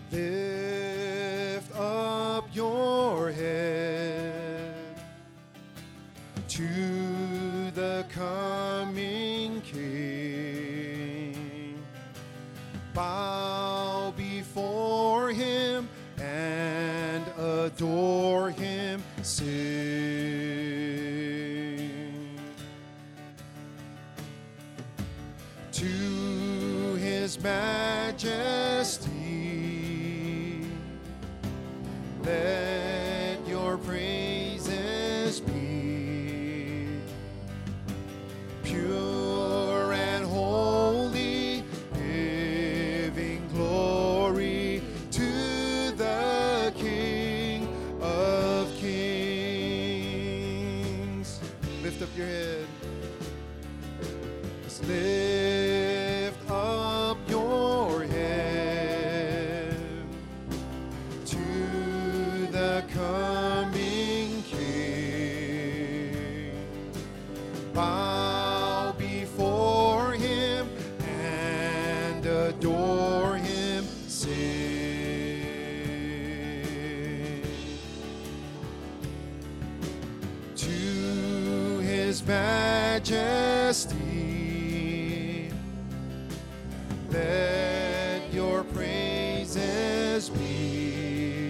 Lift up your head to the coming King. Bow before him and adore him. Sing to his majesty. Let your praises be pure and holy, giving glory to the King of Kings. Lift up your head. Just lift up your head to the coming King. Bow before him and adore him. Sing to his majesty. Let your praises be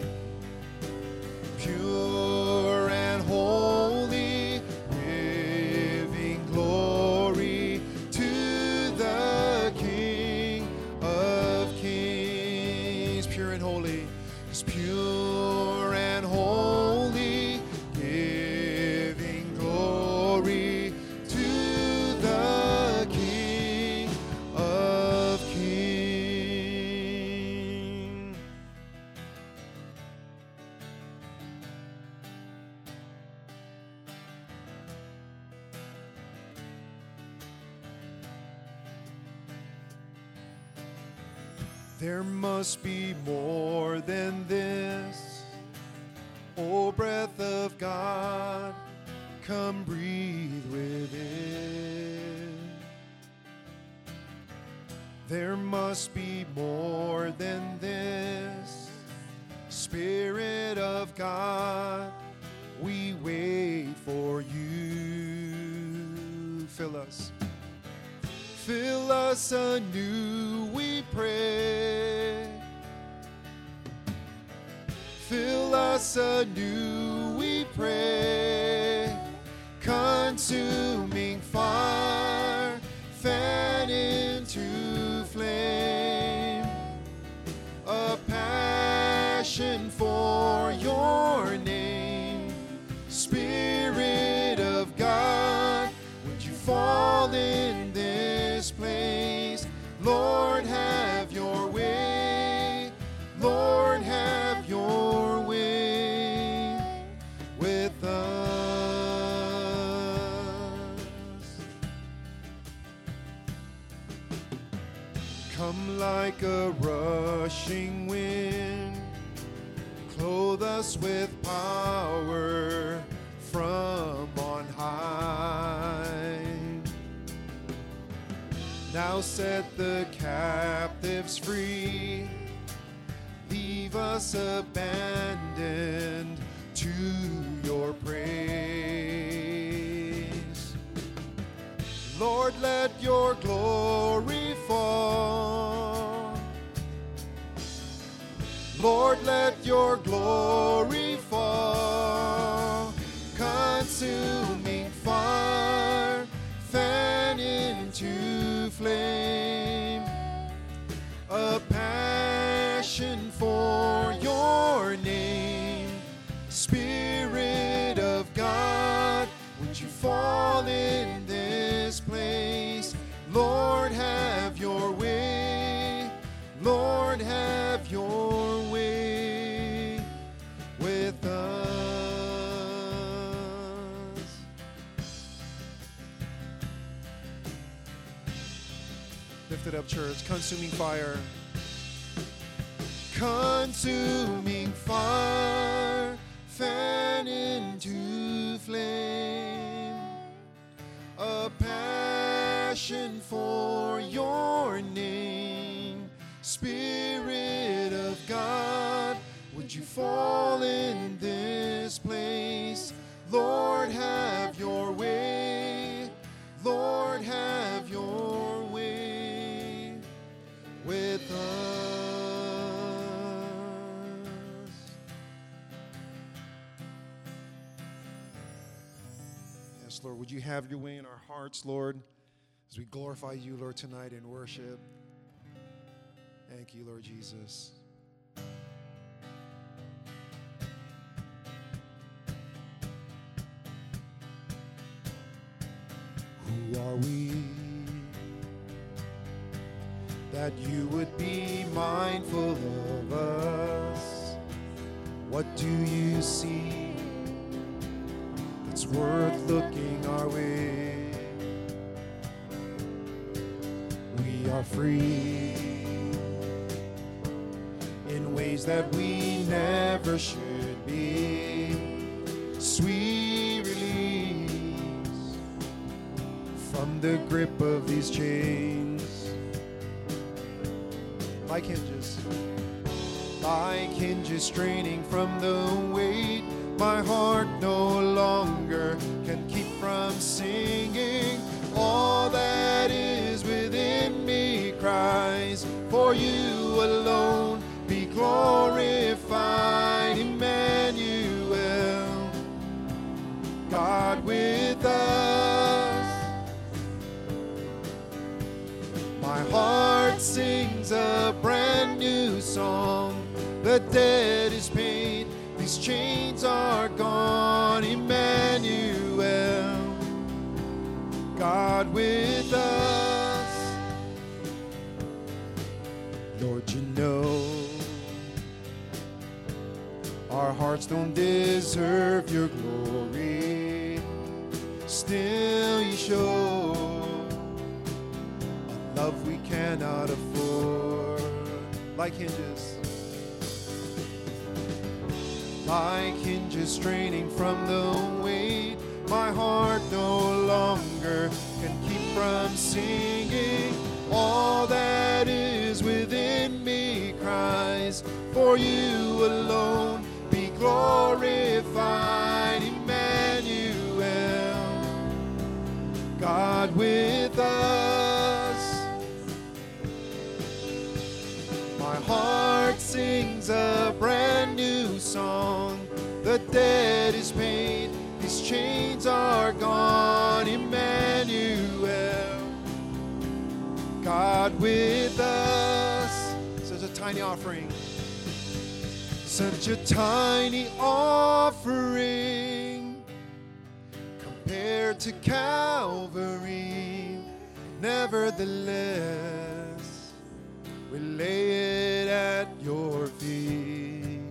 pure and holy, giving glory to the King of Kings. Pure and holy, is pure and holy, giving glory to the King of Kings. There must be more than this. O breath of God, come breathe within. There must be more than this. Spirit of God, we wait for you. Fill us. Fill us anew, we pray. Fill us anew, we pray. Consuming fire, fan into flame. A passion for your name. Spirit of God, would you fall in this place? Lord, have your way. Lord, have your way with us. Come like a rushing wind, clothe us with power from on high. Now set the captives free, leave us abandoned to your praise. Lord, let your glory fall. Lord, let your glory fall. Consuming fire, fan into flame. A passion for your name. Spirit of God, would you fall in this place? Lord, have your way. Lord, have your way with us. Lift it up, church. Consuming fire. Consuming fire, fan into flame. A passion for your name. Spirit of God, would you fall in this place? Lord, have your way. Lord, have your way with us. Yes, Lord, would you have your way in our hearts, Lord, as we glorify you, Lord, tonight in worship. Thank you, Lord Jesus. Who are we that you would be mindful of us? What do you see that's worth looking our way? We are free in ways that we never should be. Sweet release from the grip of these chains. Like hinges straining from the weight. My heart no longer can keep from singing. All that is within me cries, for you alone be glorified. Emmanuel, God with us. My heart sings a brand new song. The debt is paid, these chains are gone. Emmanuel, God with us. Lord, you know our hearts don't deserve your glory. Still you show a love we cannot afford. Like hinges straining from the weight. My heart no longer can keep from singing. All that is within me cries, for you alone be glorified. Emmanuel, God with us. My heart sings a brand new song. The debt is paid, these chains are gone. Emmanuel, God with us. Such a tiny offering. Such a tiny offering compared to Calvary. Nevertheless, we lay it at your feet.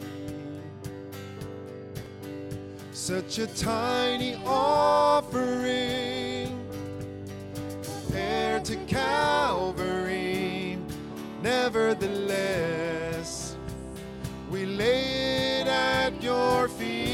Such a tiny offering compared to Calvary. Nevertheless, we lay it at your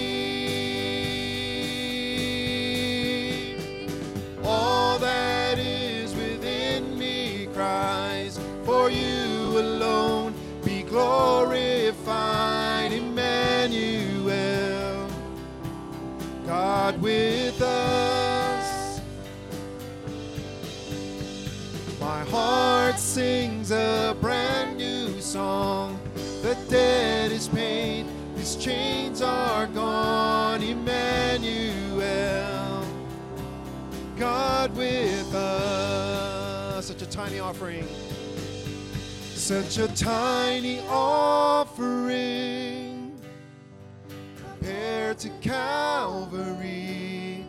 feet. All that is within me cries, for you alone be glorified. Emmanuel, God with us. My heart sings a brand new song. The debt is paid, these chains are gone. Emmanuel, God with us. Such a tiny offering. Such a tiny offering compared to Calvary.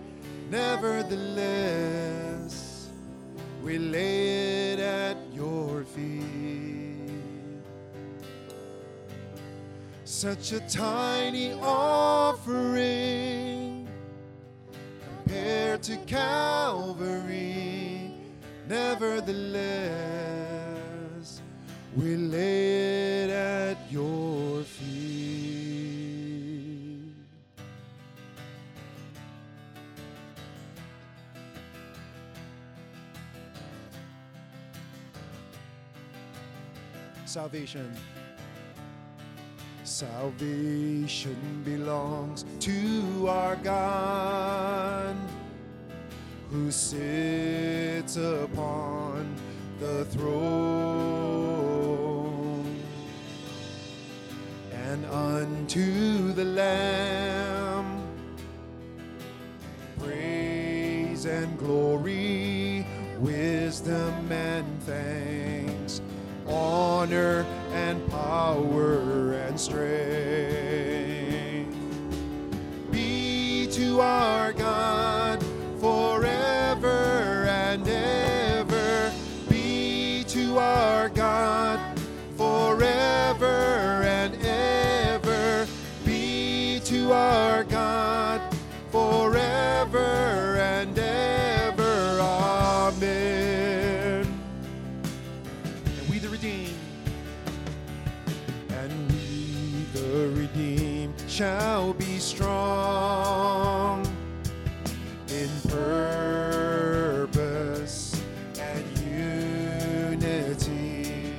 Nevertheless, we lay it at your feet. Such a tiny offering compared to Calvary. Nevertheless, we lay it at your feet. Salvation. Salvation belongs to our God, who sits upon the throne. And unto the Lamb praise and glory, wisdom and thanks, honor and power and strength be to our God forever and ever. Be to our God forever and ever. Be to our God forever and ever. Amen. And we the redeemed, and we the redeemed shall be strong in purpose and unity,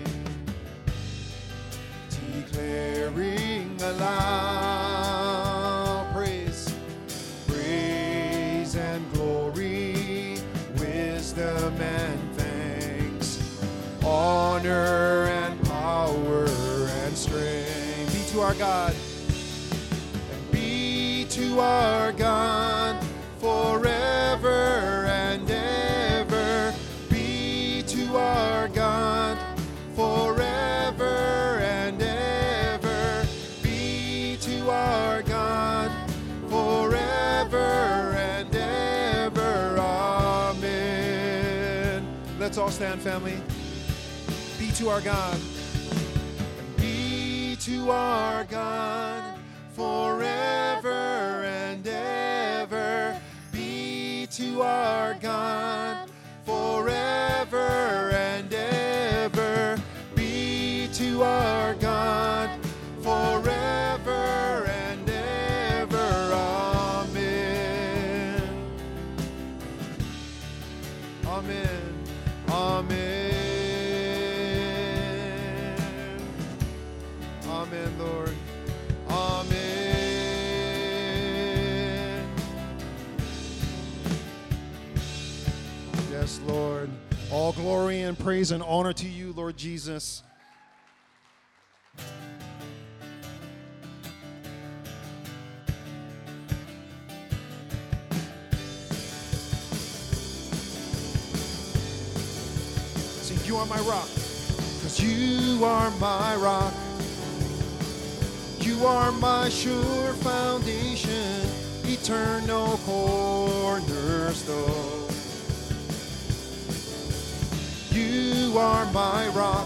declaring aloud praise, praise and glory, wisdom and thanks, honor and power and strength be to our God, and be to our God forever and ever. Be to our God forever and ever. Be to our God forever and ever. Amen. Let's all stand, family. Be to our God. Be to our God forever and ever. Be to our God forever and ever. Be to our God forever and ever. Amen. Amen. Amen. Amen, Lord. Amen. Yes, Lord. All glory and praise and honor to you, Lord Jesus. Sing, you are my rock, 'cause you are my rock. You are my sure foundation, eternal cornerstone. You are my rock,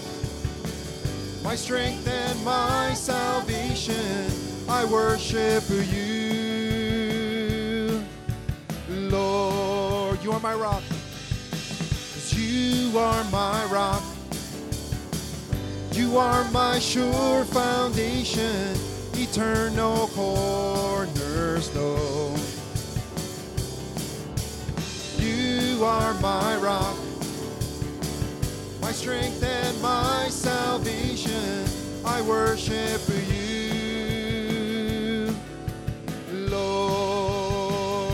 my strength and my salvation. I worship you, Lord. You are my rock, 'cause you are my rock. You are my sure foundation, eternal cornerstone. You are my rock, my strength and my salvation. I worship you, Lord.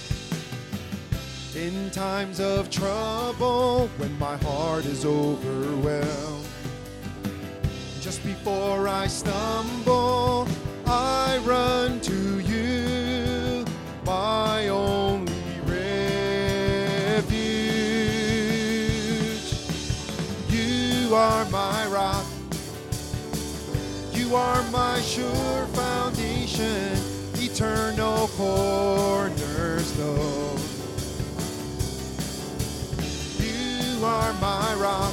In times of trouble, when my heart is overwhelmed, just before I stumble, I run to you, my only refuge. You are my rock. You are my sure foundation, eternal cornerstone. You are my rock,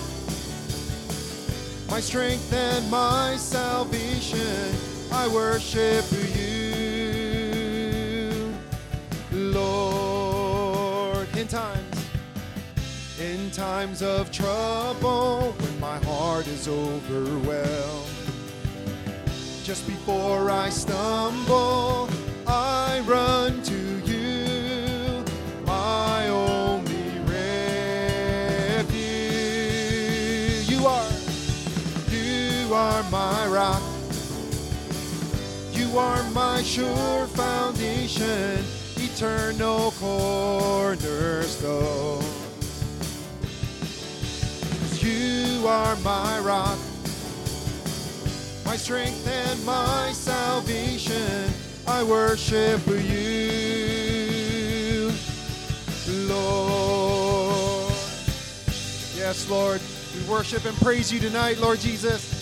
my strength and my salvation. I worship you, Lord. In times of trouble, when my heart is overwhelmed, just before I stumble, I run to you, my only refuge. You are my rock. are my sure foundation, eternal cornerstone. You are my rock, my strength and my salvation. I worship you, Lord. Yes, Lord, we worship and praise you tonight, Lord Jesus.